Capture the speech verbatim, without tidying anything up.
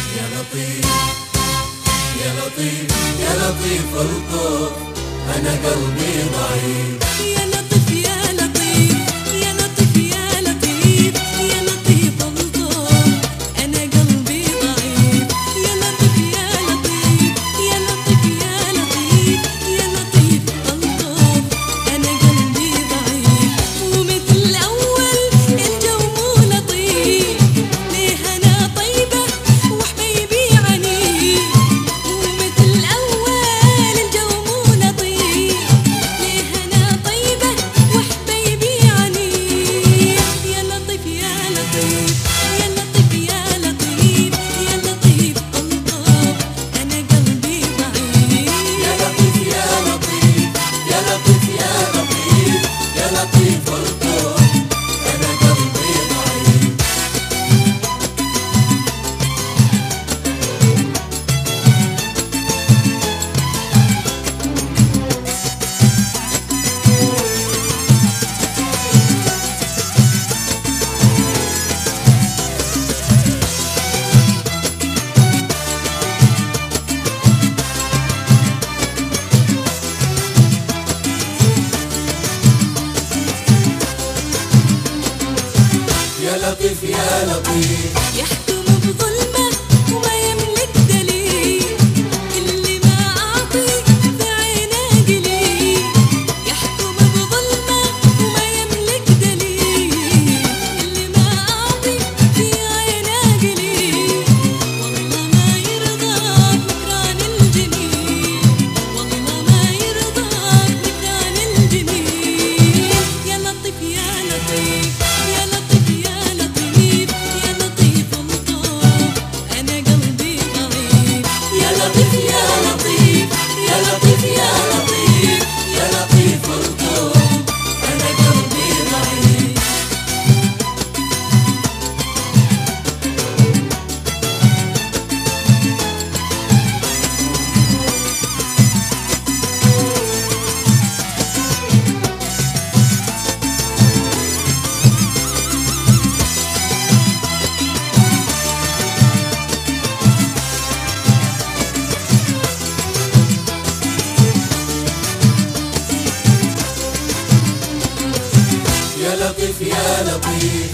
يا لطيف يا لطيف يا لطيف الطف، أنا قلبي ضعيف. يا لطيف يا لطيف يا لطيف يا لطيف يا لطيف الطف، أنا قلبي ضعيف. يا لطيف يا لطيف يا لطيف يا لطيف يا لطيف الطف، أنا قلبي ضعيف. ومثل الأول الجو مو لطيف، ليه أنا طيبة وحبيبي عنيف. ومثل الأول الجو مو لطيف، ليه أنا طيبة وحبيبي عنيف. يا لطيف يا لطيف يا لطيف يا لطيف يا لطيف الطف، أنا قلبي ضعيف. يا لطيف يا لطيف يا لطيف يا لطيف يا لطيف الطف، أنا قلبي ضعيف. يا لطيف يا لطيف يحكم بظلمه وما يملك دليل، اللي ما أعطي في عينه قليل. يحكم بظلمه وما يملك دليل، اللي ما أعطي في عينه قليل. والله ما يرضى بنكران الجميل، والله ما يرضى بنكران الجميل. يا لطيف يا لطيف يا لطيف يا لطيف يا لطيف الطف، أنا قلبي ضعيف. يا لطيف يا لطيف يا لطيف يا لطيف يا لطيف الطف، أنا قلبي ضعيف. يا لطيف يا لطيف